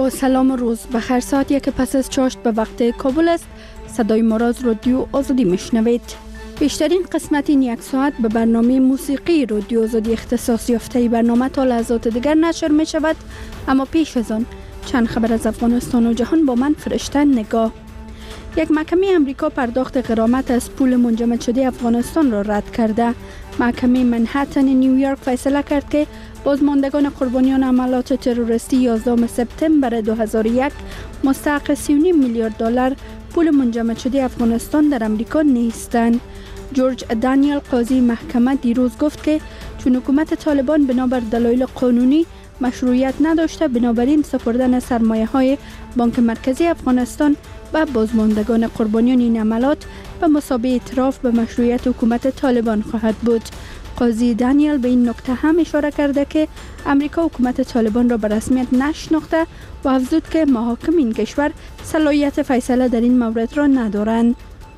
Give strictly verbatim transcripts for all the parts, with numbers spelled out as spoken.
با سلام روز بخیر. ساعت یک پس از چاشت به وقت کابل است. صدای ما را از رادیو آزادی میشنوید. بیشترین قسمت این یک ساعت به برنامه موسیقی رادیو آزادی اختصاص یافته. برنامه تا لحظات دیگر نشر می شود، اما پیش از آن چند خبر از افغانستان و جهان با من فرشته نگاه. یک محکمه امریکا پرداخت غرامت از پول منجمد شده افغانستان را رد کرده. محکمه منهتن نیویورک فیصله کرد که بازماندگان قربانیان عملات تروریستی یازدهم سپتامبر دو هزار و یک مستحق سی و نیم میلیارد دلار پول منجمد شده افغانستان در امریکا نیستند. جورج دانیل قاضی محکمه دیروز گفت که چون حکومت طالبان بنابر دلایل قانونی مشروعیت نداشته، بنابراین سپردن سرمایه های بانک مرکزی افغانستان و بازماندگان قربانیان این عملات به مثابه اعتراف به مشروعیت حکومت طالبان خواهد بود. قاضی دانیل به این نکته هم اشاره کرده که امریکا حکومت طالبان را به رسمیت نشناخته و افزود که محاکم این کشور صلاحیت فیصله در این مورد را ندارند.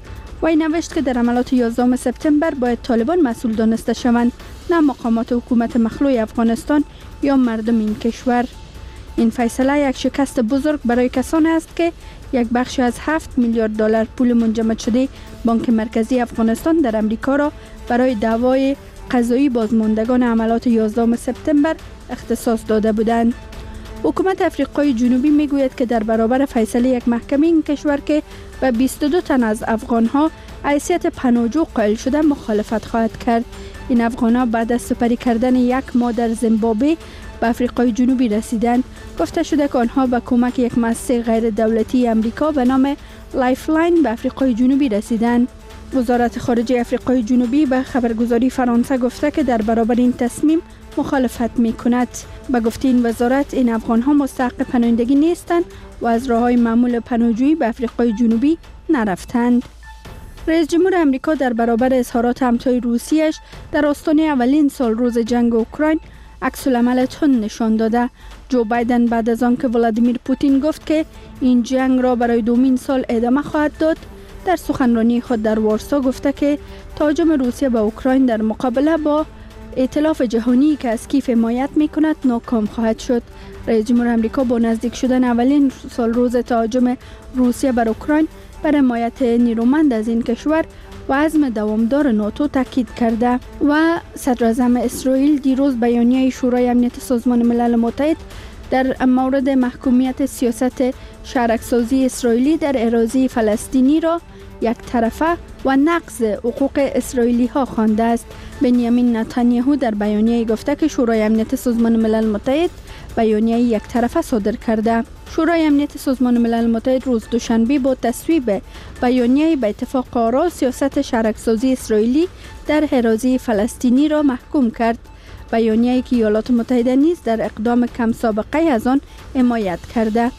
وی نوشت که در عملات یازدهم سپتامبر باید طالبان مسئول دانسته شوند، نه مقامات حکومت مخلوع افغانستان یا مردم این کشور. این فیصله یک شکست بزرگ برای کسانی است که یک بخش از هفت میلیارد دلار پول منجمد شده بانک مرکزی افغانستان در امریکا را برای دعوای قضایی بازماندگان عملات یازدهم سپتامبر اختصاص داده بودند. حکومت آفریقای جنوبی میگوید که در برابر فیصله یک محکمه این کشور که به بیست و دو تن از افغانها حیثیت پناهجو قائل شده مخالفت خواهد کرد. این افغانها بعد از سپری کردن یک ماه در زیمبابوه به آفریقای جنوبی رسیدند. گفته شده که آنها به کمک یک مؤسسه غیر دولتی امریکا به نام لایفلاین به آفریقای جنوبی رسیدند. وزارت خارجه آفریقای جنوبی به خبرگزاری فرانسه گفته که در برابر این تصمیم مخالفت می‌کند. به گفته این وزارت، این افغان‌ها مستحق پناهندگی نیستند و از راه‌های معمول پناهجویی به آفریقای جنوبی نرفتند. رئیس جمهور امریکا در برابر اظهارات همتای روسیه‌اش در آستانه اولین سال روز جنگ اوکراین عکس‌العمل تند نشان داده. جو بایدن بعد از آنکه ولادیمیر پوتین گفت که این جنگ را برای دومین سال ادامه خواهد داد، در سخنرانی خود در وارسا گفته که تهاجم روسیه به اوکراین در مقابله با ائتلاف جهانی که از کیف حمایت می‌کند ناکام خواهد شد. رئیس جمهور آمریکا با نزدیک شدن اولین سال روز تهاجم روسیه بر اوکراین بر حمایت نیرومند از این کشور و عزم دوامدار ناتو تاکید کرده. و صدر اعظم اسرائیل دیروز بیانیه شورای امنیت سازمان ملل متحد در مورد محکومیت سیاست شهرک‌سازی اسرائیلی در اراضی فلسطینی را یک طرفه و نقض حقوق اسرائیلی ها خوانده است. بنیامین نتانیاهو در بیانیه گفته که شورای امنیت سازمان ملل متحد بیانیه یک طرفه صادر کرده. شورای امنیت سازمان ملل متحد روز دوشنبه با تصویب بیانیه به اتفاق آرا سیاست شهرک‌سازی اسرائیلی در اراضی فلسطینی را محکوم کرد. بیانیه‌ای که ایالات متحده نیز در اقدام کم سابقه از آن حمایت کرده.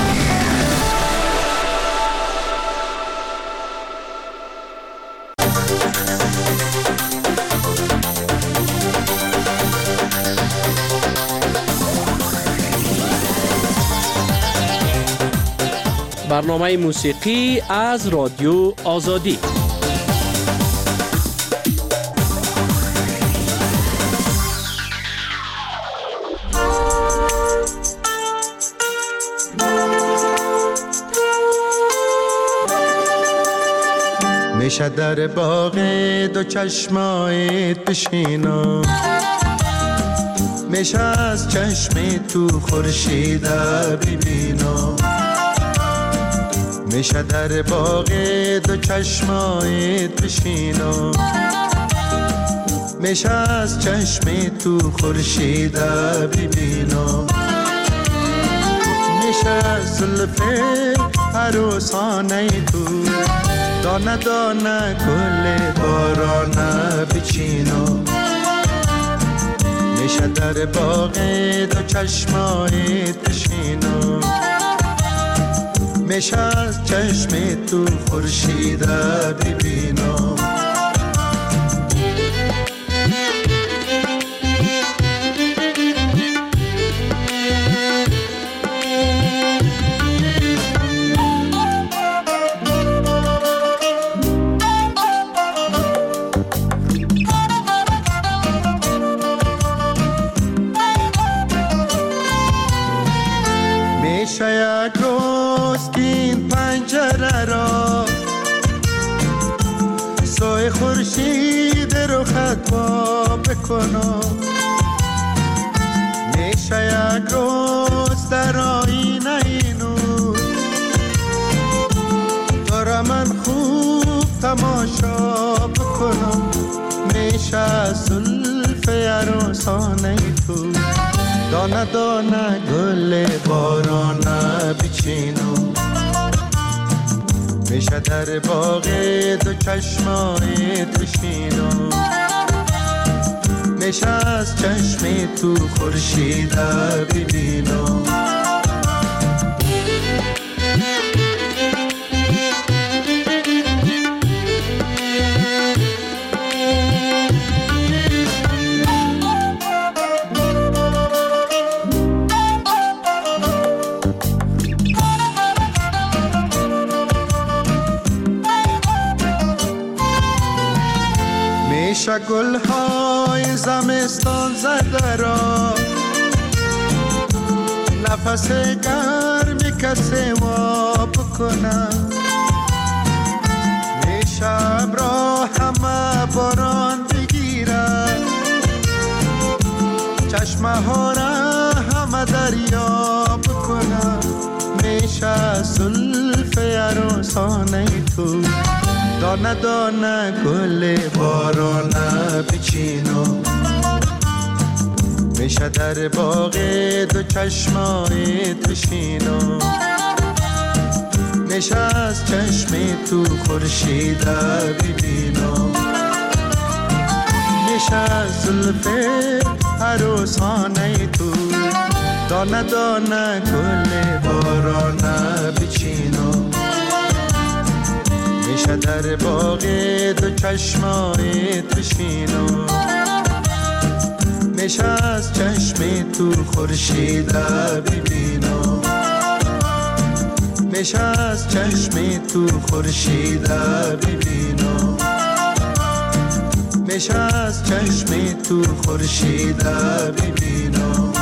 برنامه موسیقی از رادیو آزادی. میشه در باغ دو چشمایت بشینم، میشه از چشم تو خورشید ببینم، میشه در باغ دو چشمایت بشینم، میشه از چشم تو خورشید ببینم، میشه از زلف عروسانه تو دانه دانه گل بارانه بچینم، میشه در باغ دو چشمایت بشینم، میشه از چشم تو خورشید ببینم. میشه خورشید رو خطوا بکنم، میشه یک روز در آینه نور دارم من خوب تماشا بکنم، میشه زلف عروسانه تو دانه دانه گل بارانه بچینم، میشه در باغ دو چشمای بشینم، میشه از چشم تو خورشید ببینم. میشه گلهای زمستان زده را نفس گرمی کسی وا بکنم، میشه ابرا همه باران بگیره، چشمه ها را همه دریا بکنم، میشه زلف عروسانه تو دانه دانه گل بارانه بچینم، میشه در باغ دو چشمای بشینم، میشه از چشم تو خورشید ببینم، میشه از زلف عروسانه تو دانه دانه گل بارانه بچینم، میشه در باغ دو چشمای بشینم، میشه از چشم تو خورشید ببینم، میشه از چشم تو خورشید ببینم، میشه از چشم تو خورشید ببینم.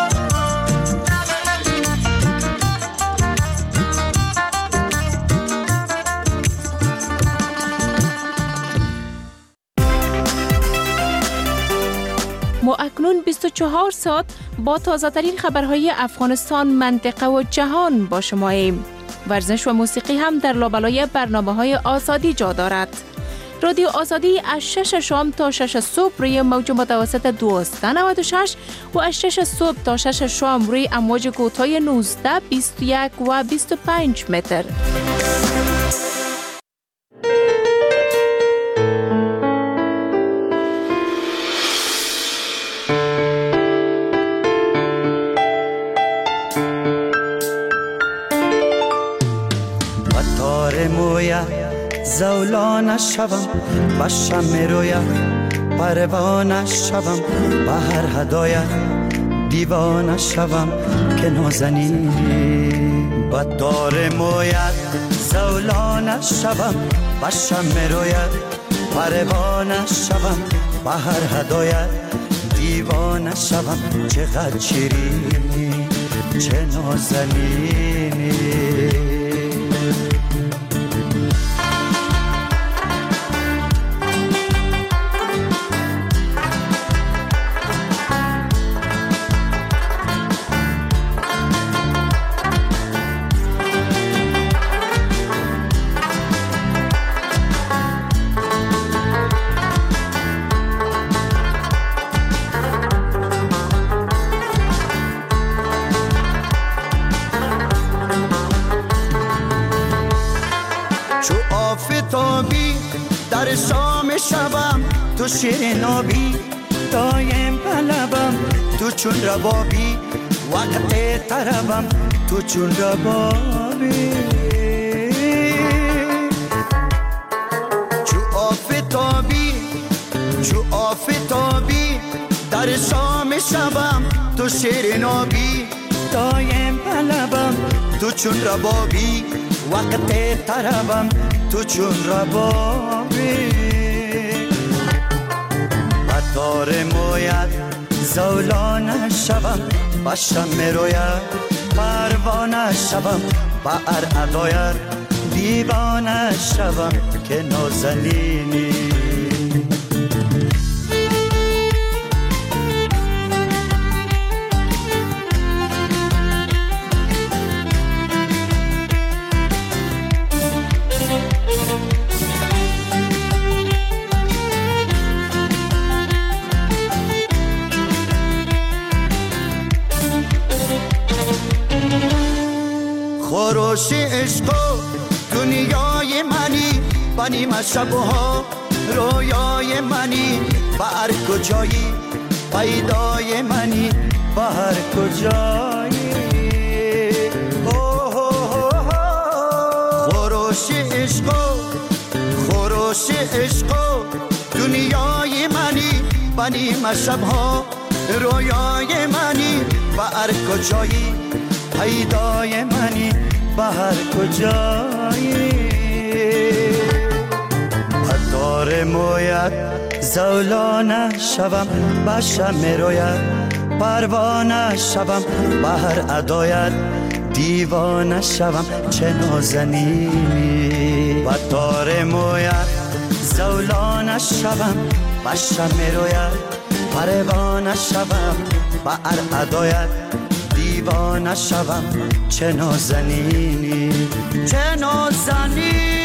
ما اکنون بیست و چهار ساعت با تازه ترین خبرهای افغانستان، منطقه و جهان با شماییم. ورزش و موسیقی هم در لابلای برنامه های آزادی جا دارد. رادیو آزادی از شش شام تا شش صبح روی موج متوسط دویست و نود و شش و از شش صبح تا شش شام روی امواج کوتاه نوزده، بیست و یک و بیست و پنج متر. زولانه شوم با شمع رویت، پروانه شوم با هر هدایت، دیوانه شوم که نازنینی با دار مویت، زولانه شوم با شمع رویت، پروانه شوم با هر هدایت، دیوانه شوم چقدر شیرینی چه نازنینی. در شام شبم تو شیرین آبی، دایم پلبم تو چون ربابی، وقت طربم تو چون ربابی. چو آفتابی چو آفتابی در شام شبم تو شیرین آبی، دایم پلبم تو چون ربابی، وقت طربم تو چون ربابی. بدار مویت زولانه شوم با شمع رویت، پروانه شوم با ارعدایت، دیوانه شوم که نازنینی. خروش عشق و دنیای منی، بنیم شبها رویای منی، بر کجایی پیدای منی، بر کجایی. خروش عشق و خروش عشق و دنیای منی، بنیم شبها رویای منی، بر کجایی پیدای منی، بر کجایی. پدار مویت زولانه شوم، بشم رویت پروانه شوم، بهر ادایت دیوانه شوم، چه نازنینی. پدار مویت زولانه شوم، بشم رویت پروانه شوم، بهر ادایت دیوانه شوم، چه نازنینی چه نازنینی.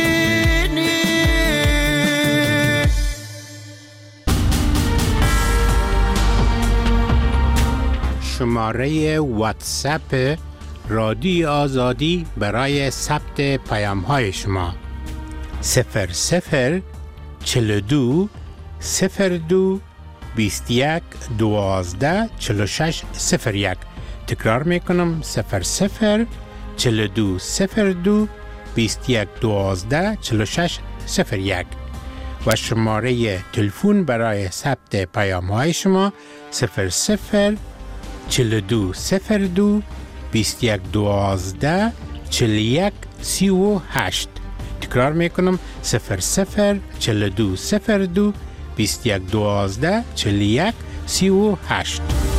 شماره واتساپ رادیو آزادی برای ثبت پیام های شما صفر صفر چهل و دو صفر دو بیست و یک دوازده چهل و شش صفر یک. تکرار میکنم صفر صفر چهل و دو صفر دو بیست و یک دوازده چهل و شش صفر یک و شماره تلفن برای ثبت پیام های شما صفر صفر چهل و دو صفر دو بیست و یک دوازده چهل و یک سی و هشت. تکرار میکنم صفر صفر چهل و دو صفر دو بیست و یک دوازده چهل و یک سی و هشت.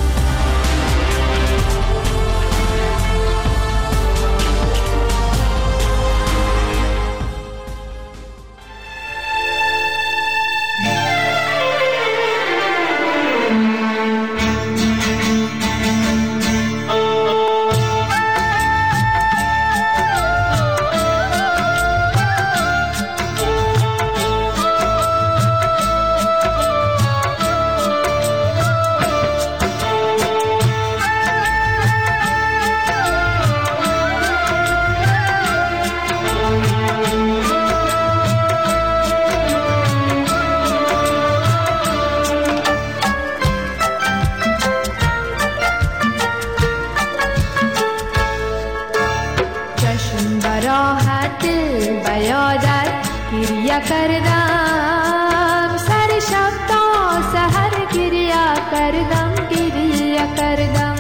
کردم سر شب تا سحر گریه کردم گریه کردم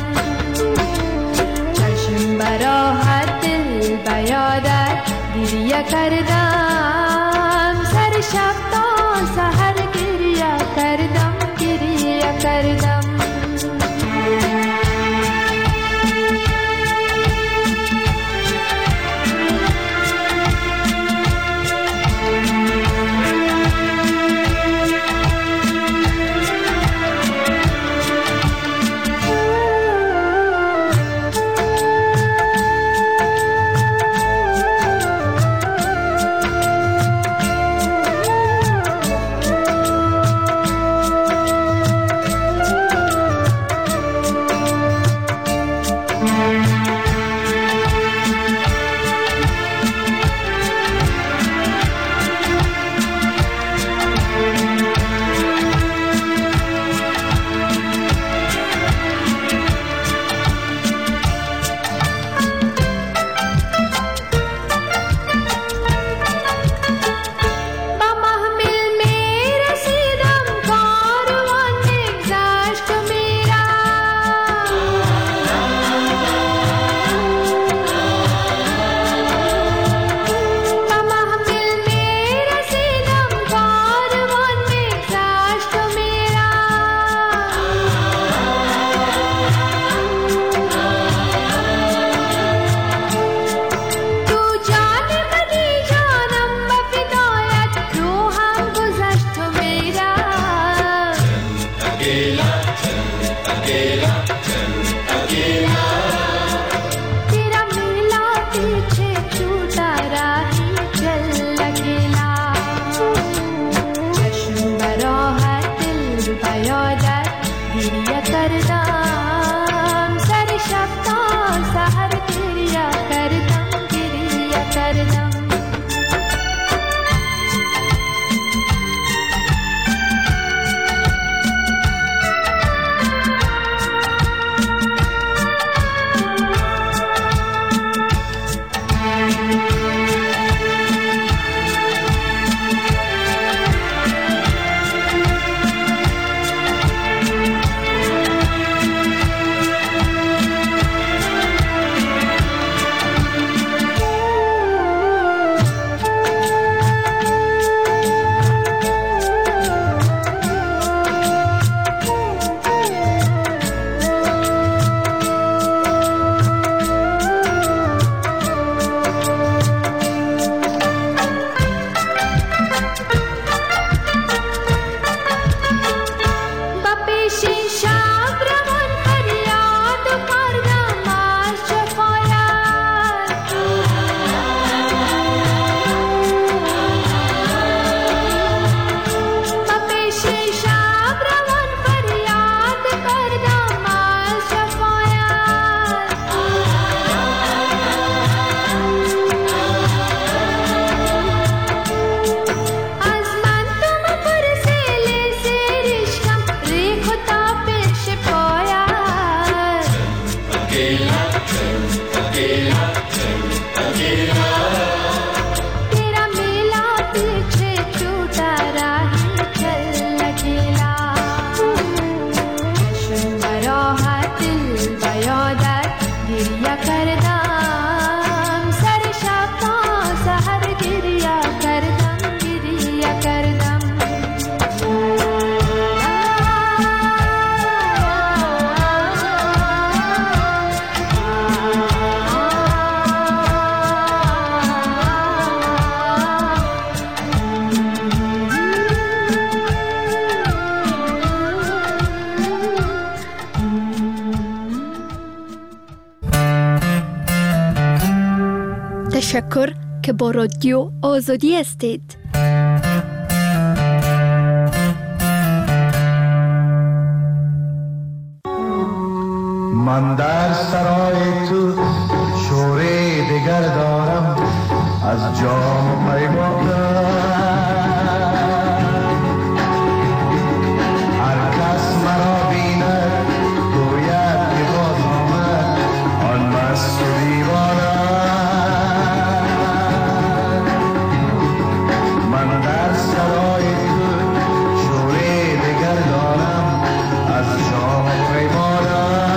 چشم براحت دل بیادت گریه کردم سر شب تا سحر گریه کردم گریه کردم تشکر که با رادیو آزادی هستید. من در سرای تو شوره دگر دارم از جام پیمان. هر کس مرا بیند گوید که باز آمد آن مست و دیوانه. من در سرای تو شوره دگر دارم از جام پیمان.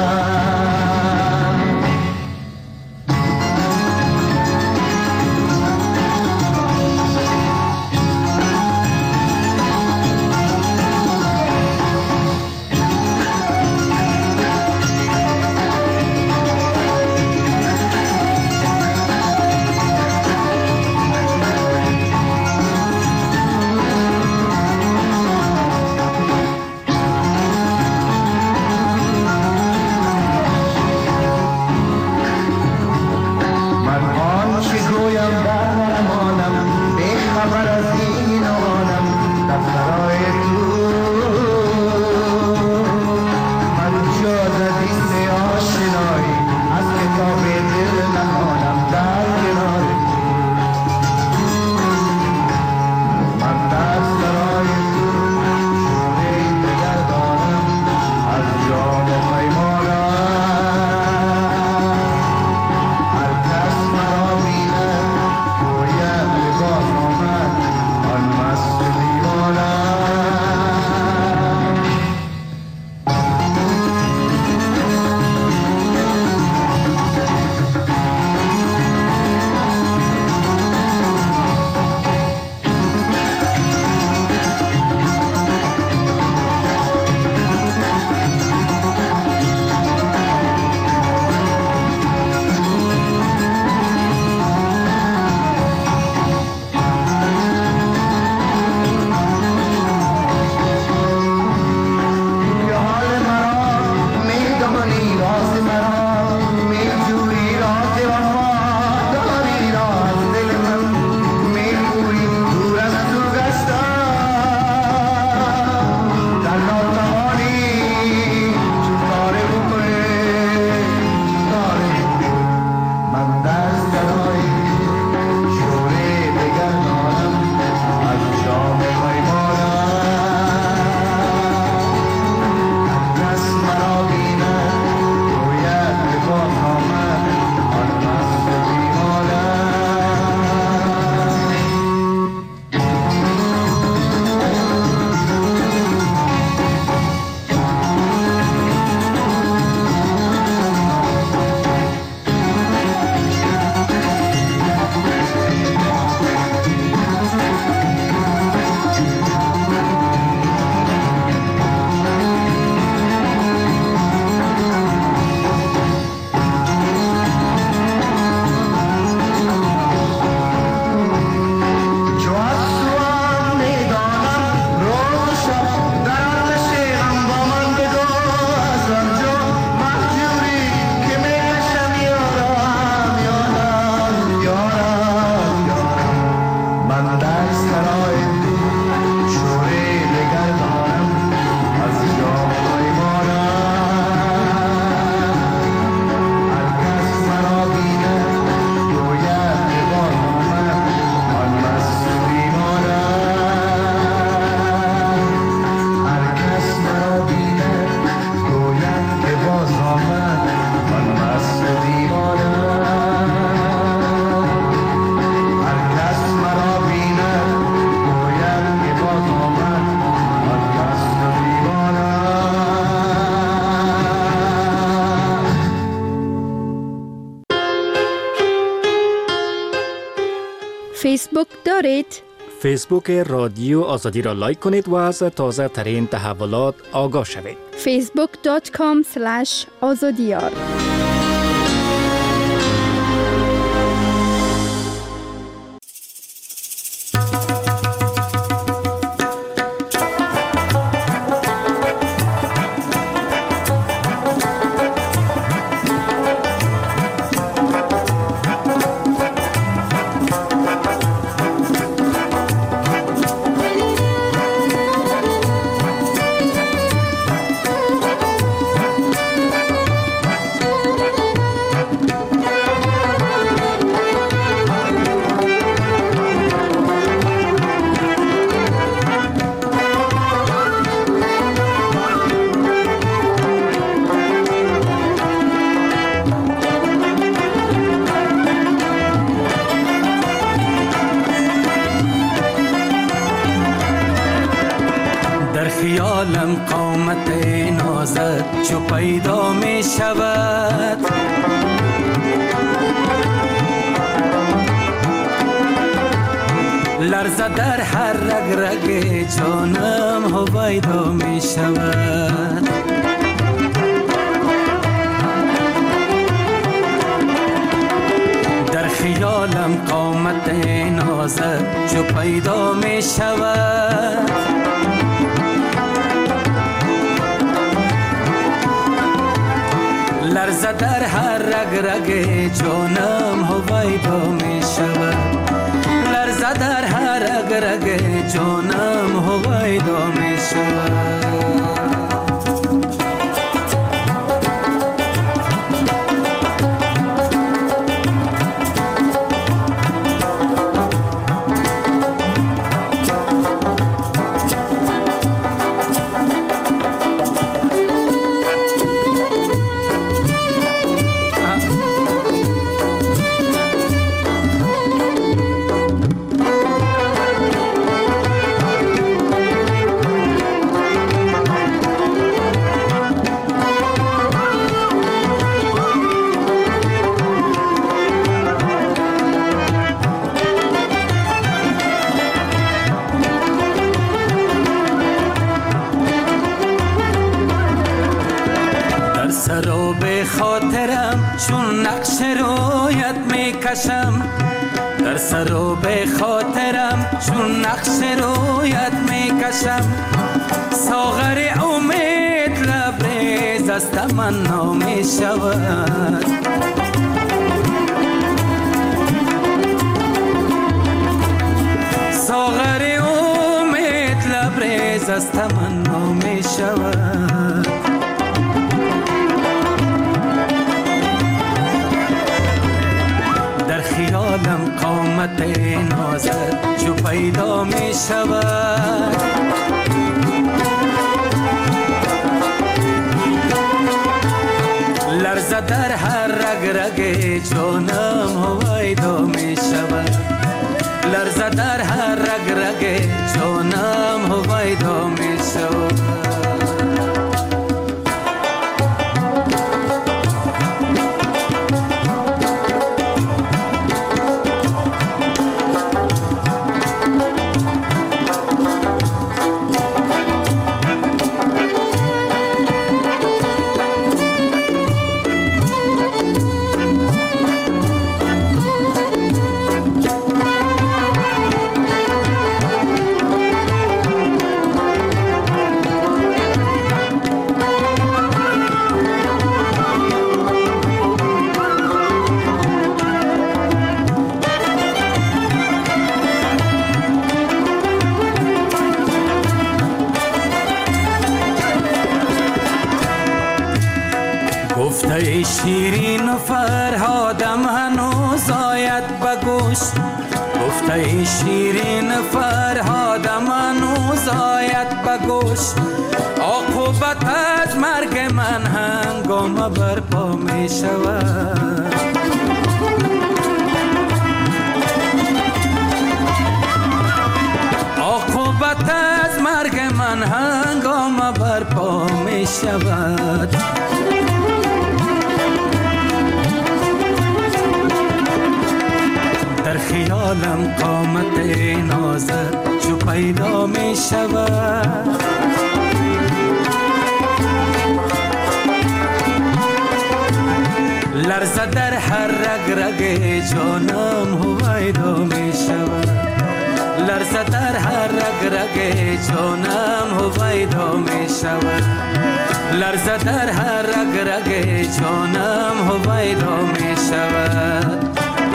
فیسبوک دارید؟ فیسبوک رادیو آزادی را لایک کنید و از تازه ترین تحولات آگاه شوید. فیسبوک دات کام اسلش آزادیار. در خیالم قامت نازت چو پیدا می شود، لرزه در هر رگ رگ جانم هویدا می شود. در خیالم قامت نازت چو پیدا می شود، لرزه در هر رگ رگ جانم هویدا می شود، لرزه در هر رگ رگ جانم هویدا می شود. چون نقش رویت می کشم، در سر و به خاطرم چون نقش رویت می کشم، ساغر امید لبریز از تمنا می شود، ساغر امید لبریز از تمنا می شود. خیالم قامت نازت چو پیدا می شود، لرزه در هر رگ رگ جانم هویدا می شود، لرزه در هر رگ رگ جانم هویدا می شود. گفته شیرین و فرهادم هنوز آید به گوش، گفته شیرین فرهادم هنوز آید به گوش، عاقبت از مرگ من هنگام برپا می شود، عاقبت از مرگ من هنگام برپا می شود. در خیالم قامت نازت چو پیدا می شود، لرزه در هر رگ رگ جانم هویدا می شود، لرزه در هر رگ رگ جانم هویدا می شود، لرزه در هر رگ رگ جانم هویدا می شود.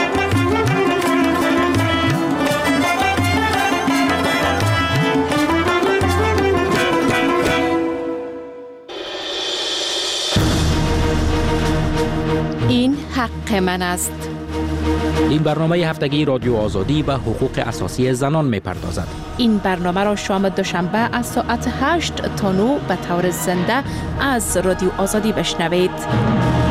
این حق من است. این برنامه هفتگی رادیو آزادی به حقوق اساسی زنان می پردازد. این برنامه را شام دوشنبه از ساعت هشت تا نه به طور زنده از رادیو آزادی بشنوید.